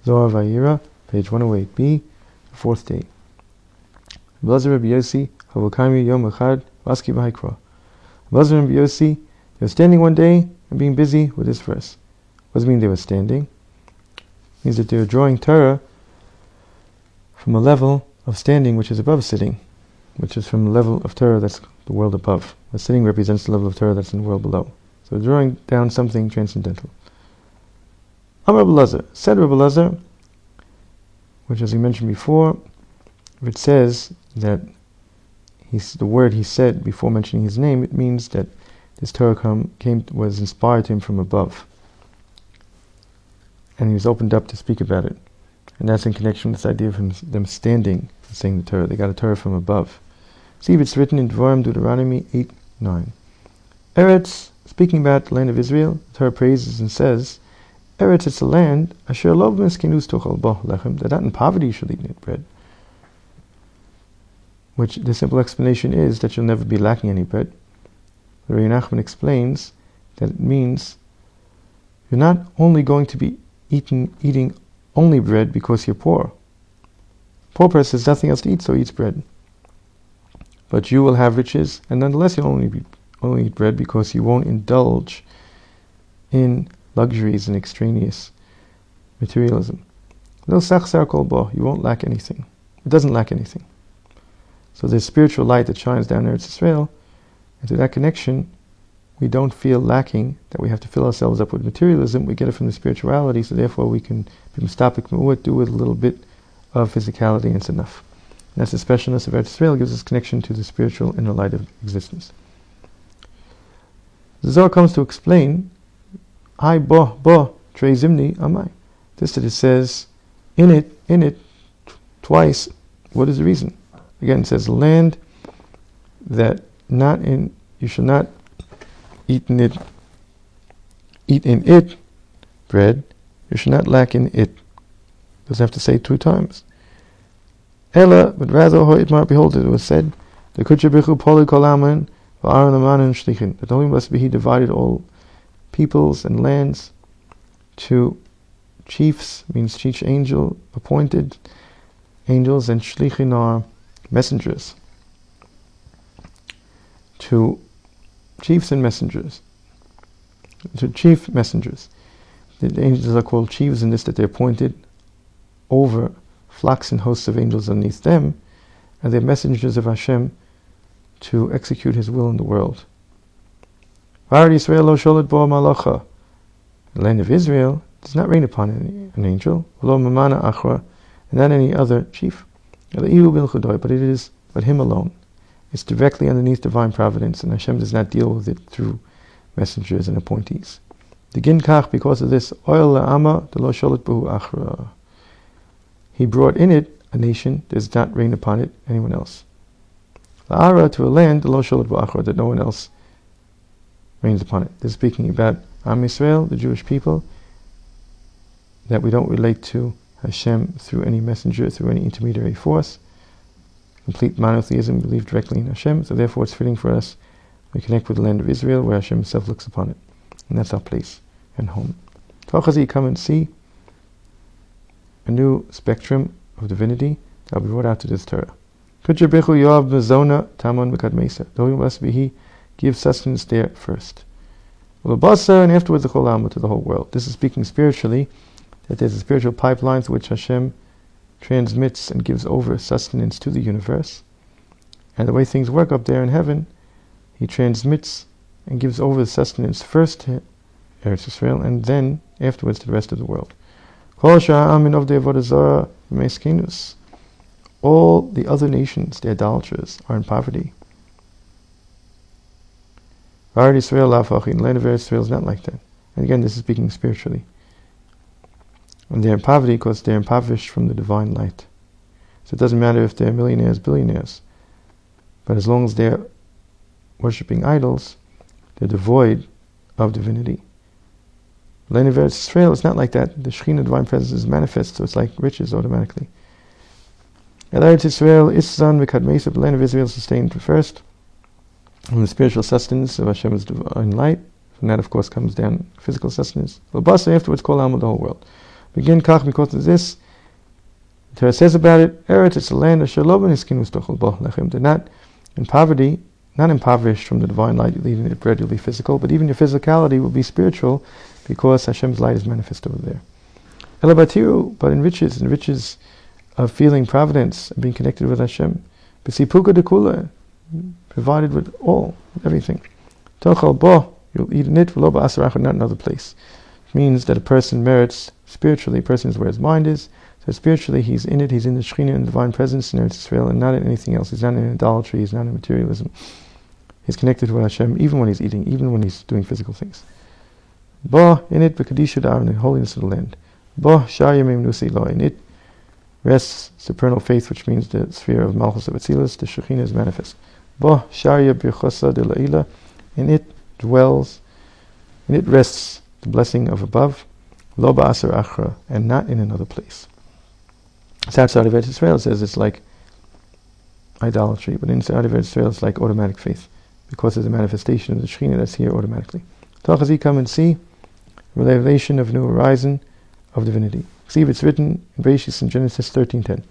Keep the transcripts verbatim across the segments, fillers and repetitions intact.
Zohar Vayira, page one oh eight b, the fourth day. Blazer Rabbi Yossi, Havokami Yom Echad, Vaski V'Haikra. Blazer Rabbi Yossi, they were standing one day and being busy with this verse. What does it mean they were standing? It means that they were drawing Torah from a level of standing which is above sitting, which is from the level of Torah that's the world above. The sitting represents the level of Torah that's in the world below. So drawing down something transcendental. Amar Rabbi Lazar, said Rabbi Lazar, which as we mentioned before, if it says that he's, the word he said before mentioning his name, it means that this Torah come, came was inspired to him from above. And he was opened up to speak about it. And that's in connection with this idea of him, them standing and saying the Torah. They got a Torah from above. See, it's written in Dvarim, Deuteronomy eight nine. Eretz, speaking about the land of Israel, the Torah praises and says, Eretz, it's a land, asher lo b'miskinus tochal bo lechem, that not in poverty you shall eat it bread. Which the simple explanation is that you'll never be lacking any bread. Rabbi Nachman explains that it means you're not only going to be eating, eating only bread because you're poor. Poor person has nothing else to eat, so eats bread. But you will have riches, and nonetheless you'll only be, only eat bread because you won't indulge in luxuries and extraneous materialism. Lo sachsar kol bo, you won't lack anything. It doesn't lack anything. So there's spiritual light that shines down Eretz Yisrael, and through that connection, we don't feel lacking, that we have to fill ourselves up with materialism. We get it from the spirituality, so therefore we can be mustapik mu'ut, do with a little bit of physicality, and it's enough. And that's the specialness of Eretz Yisrael, gives us connection to the spiritual inner light of existence. The Zohar comes to explain, I bo bo trei zimni amai. This that it says, in it, in it, t- twice, what is the reason? Again, it says, land that not in, you shall not eat in it, eat in it bread, you shall not lack in it. Doesn't have to say two times. Ella, but rather, Ho'itmar, behold, it was said, the Kutchabichu Poli Kolaman, Va'aran Aman and Shlichin, that only must be he divided all peoples and lands to chiefs, means chief angel, appointed angels, and Shlichin are messengers. To chiefs and messengers. To chief messengers. The angels are called chiefs in this, that they're appointed over flocks and hosts of angels underneath them, and they're messengers of Hashem to execute His will in the world. The land of Israel does not reign upon an angel, and not any other chief, but it is but Him alone. It's directly underneath divine providence, and Hashem does not deal with it through messengers and appointees. The ginkach, because of this, oil la'ama de lo sholet behu achra. He brought in it a nation that does not reign upon it anyone else. La'ara, to a land de lo sholet behu achra, that no one else reigns upon it. This is speaking about Am Yisrael, the Jewish people, that we don't relate to Hashem through any messenger, through any intermediary force. Complete monotheism, believe directly in Hashem, so therefore it's fitting for us, we connect with the land of Israel where Hashem Himself looks upon it. And that's our place and home. Tochazi, come and see a new spectrum of divinity that will be brought out to this Torah. Kutchabichu Yoav Mezona Tamon Mekad Mesa. Doing must be He, give sustenance there first. Ulabasa, and afterwards the Chol Alma, to the whole world. This is speaking spiritually, that there's a spiritual pipeline through which Hashem transmits and gives over sustenance to the universe. And the way things work up there in heaven, He transmits and gives over the sustenance first to Eretz Yisrael, and then afterwards to the rest of the world. All the other nations, the idolaters, are in poverty. The land of Eretz Yisrael is not like that. And again, this is speaking spiritually. And they're in poverty because they're impoverished from the divine light. So it doesn't matter if they're millionaires, billionaires. But as long as they're worshipping idols, they're devoid of divinity. The land of Eretz Yisrael is not like that. The Shekhinah, divine presence, is manifest, so it's like riches automatically. El Eretz Yisrael, Isan Mikad Mesa, the land of Israel is sustained first from the spiritual sustenance of Hashem's divine light. From that, of course, comes down physical sustenance. Labasa, afterwards, Kol Alma, the whole world. Begin kach because of this. The Torah says about it, Eretz, it's a land asher lo b'niskinus tochel bo lechem. They're not in poverty, not impoverished from the divine light. You'll eat it bread, you'll be physical, but even your physicality will be spiritual because Hashem's light is manifest over there. Elabatiru, but enriches, enriches of feeling providence and being connected with Hashem. B'sipuka dekula, provided with all, with everything. Tochel bo, you'll eat in it, v'lo ba'asarach, not another place. It means that a person merits spiritually, a person is where his mind is. So spiritually, he's in it, he's in the Shekhinah and divine presence in Eretz Yisrael, and not in anything else. He's not in idolatry, he's not in materialism. He's connected with Hashem, even when he's eating, even when he's doing physical things. Bo, in it, b'kedisha da'ar, in the holiness of the land. Bo, shar yamim nusi lo, in it rests supernal faith, which means the sphere of Malchus of Atzilus, the Shekhinah is manifest. Bo, sharya birchosa de la'ila, in it dwells, in it rests the blessing of above, lo ba'asar achra, and not in another place. It's outside of Eretz Yisrael, it says it's like idolatry, but inside of Eretz Yisrael it's like automatic faith, because of the manifestation of the Shekhinah that's here automatically. Tachazi, come and see, revelation of new horizon of divinity. See if it's written in Bereshis in Genesis thirteen ten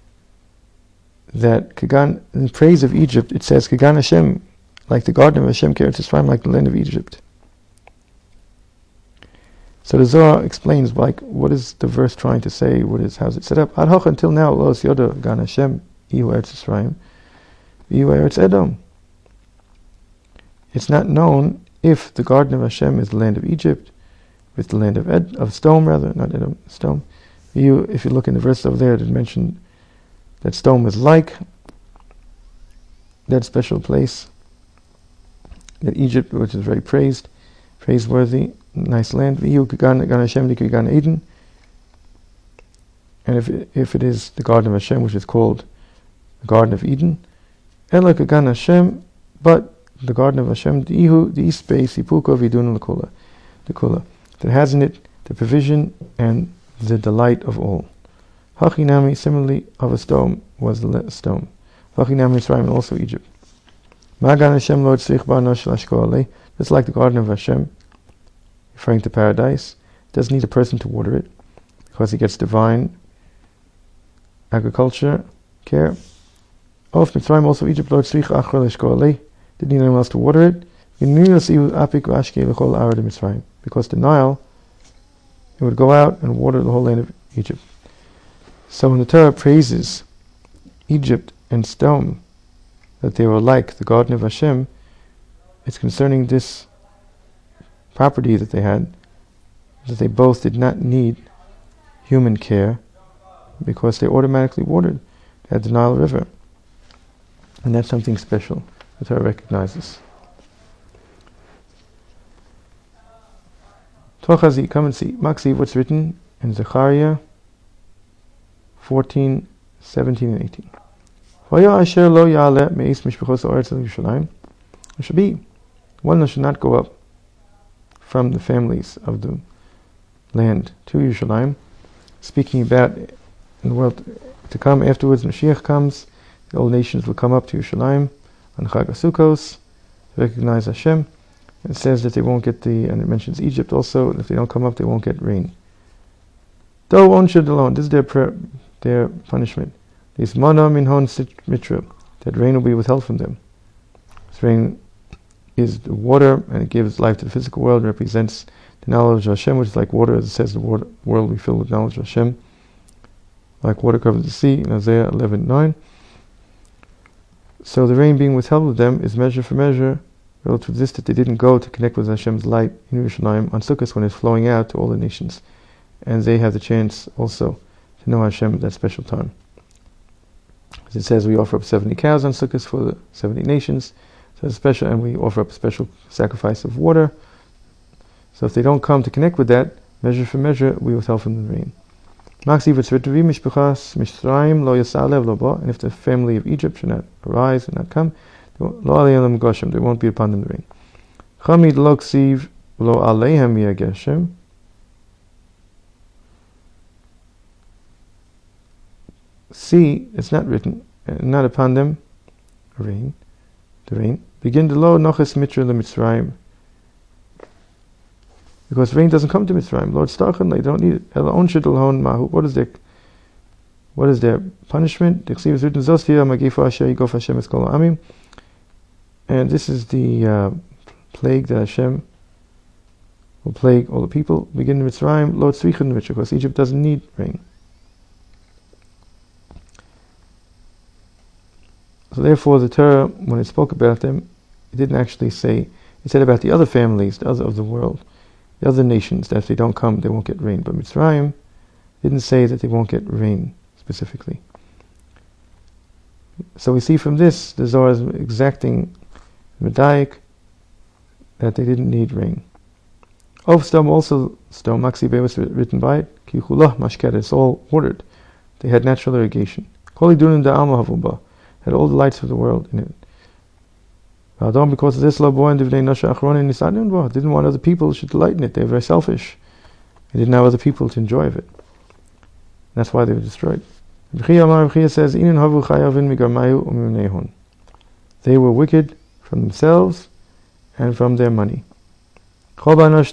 that Kagan, in praise of Egypt, it says Kagan Hashem, like the garden of Hashem, Eretz Yisrael, like the land of Egypt. So the Zohar explains, like, what is the verse trying to say? What is, how's it set up? Ad hoc until now, lo yoda gan Hashem, ihu Eretz Yisrael, ihu Eretz Edom. It's not known if the garden of Hashem is the land of Egypt, with the land of Ed, of Stone rather, not Edom, Stone. You, if you look in the verse over there, it mentioned that Stone is like that special place, that Egypt, which is very praised, praiseworthy, nice land. And if it, if it is the Garden of Hashem, which is called the Garden of Eden, Ela Kagan Hashem, but the Garden of Hashem, the Ihu, the east space, Ipuko Vidun Lakula, the Kula, that has in it the provision and the delight of all. Hachinami, similarly, of a stone was the stone. Hachinami Mitzrayim, and also Egypt. Magan Hashem Lord Tzrich Ba'anosh Lashko, just like the Garden of Hashem, referring to paradise, doesn't need a person to water it, because he gets divine agriculture, care. Of Mitzrayim, also Egypt, Lord Tzrich Achra Lashko, didn't need anyone else to water it. Because the Nile, it would go out and water the whole land of Egypt. So when the Torah praises Egypt and Stone, that they were like the Garden of Hashem, it's concerning this property that they had, that they both did not need human care, because they automatically watered at the Nile River. And that's something special the Torah recognizes. Tochazi, come and see. Maksi, what's written in Zechariah fourteen, seventeen, and eighteen. Vaya asher lo ya'aleh me'is mishpachos ha'aretz Yerushalayim. It should be one that should not go up from the families of the land to Yerushalayim. Speaking about in the world to come afterwards, Mashiach comes, the old nations will come up to Yerushalayim on Chag HaSukkos to recognize Hashem. It says that they won't get the, and it mentions Egypt also, if they don't come up, they won't get rain. Do onshad alone, this is their prayer, their punishment. This mana minhon mitra, that rain will be withheld from them. This rain is the water, and it gives life to the physical world, represents the knowledge of Hashem, which is like water, as it says, the water, world will be filled with knowledge of Hashem, like water covers the sea, in Isaiah eleven nine. So the rain being withheld with them is measure for measure, relative to this, that they didn't go to connect with Hashem's light in Yerushalayim on Sukkot when it's flowing out to all the nations. And they have the chance also to know Hashem at that special time. As it says, we offer up seventy cows on Sukkot for the seventy nations, so it's special, and we offer up a special sacrifice of water. So if they don't come to connect with that, measure for measure, we withheld from the rain. And if the family of Egypt should not arise and not come, they won't be upon them the rain. Chamid lo ksiv lo aleihem yageshem. See, it's not written, not upon them, rain, the rain. Begin the lo noches mitra le Mitzrayim. because rain doesn't come to Mitzrayim. Lord Starchan, they don't need it. What is their what is their punishment? And this is the uh, plague that Hashem will plague all the people. Begin in Mitzrayim, Lord Tzrichan, because Egypt doesn't need rain. So therefore, the Torah, when it spoke about them, it didn't actually say. It said about the other families, the other of the world, the other nations, that if they don't come, they won't get rain. But Mitzrayim didn't say that they won't get rain specifically. So we see from this, the Zohar is exacting Medayik that they didn't need rain. Of Stom also, Stom Maksibe was written by it, Kichulah Mashket, it's all ordered. They had natural irrigation. Koli Dunim da Alma Havuba, had all the lights of the world in it. Because of this, didn't want other people to delight in it. They were very selfish. They didn't have other people to enjoy of it. That's why they were destroyed. Says, they were wicked from themselves and from their money. Because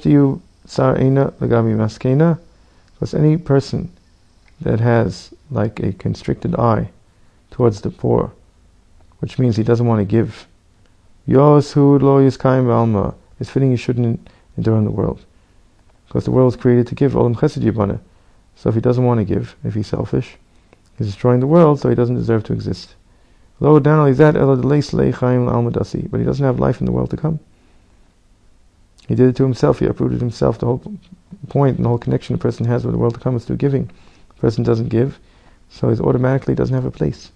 any person that has like a constricted eye towards the poor, which means he doesn't want to give, it's fitting he shouldn't endure in the world. Because the world is created to give. So if he doesn't want to give, if he's selfish, he's destroying the world, so he doesn't deserve to exist. Though not only that, but he doesn't have life in the world to come. He did it to himself, he uprooted himself. The whole point and the whole connection a person has with the world to come is through giving. The person doesn't give, so he automatically doesn't have a place.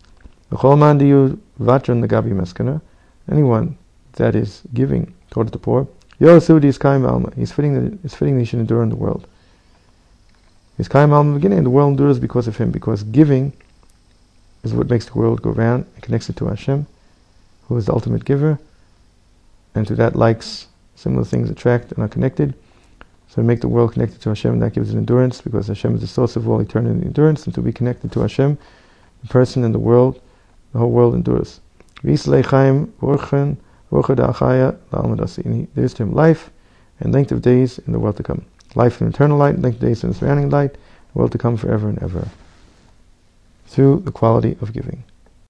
Anyone that is giving toward the poor, he's fitting that he's fitting that he should endure in the world. He's kaim al beginning, and the world endures because of him, because giving is what makes the world go round and connects it to Hashem, who is the ultimate giver, and to that likes similar things attract and are connected. So make the world connected to Hashem, and that gives it endurance, because Hashem is the source of all eternity endurance, and to be connected to Hashem, the person and the world, the whole world endures. There's to him life and length of days in the world to come. Life in eternal light, length of days in the surrounding light, the world to come forever and ever. Through the quality of giving.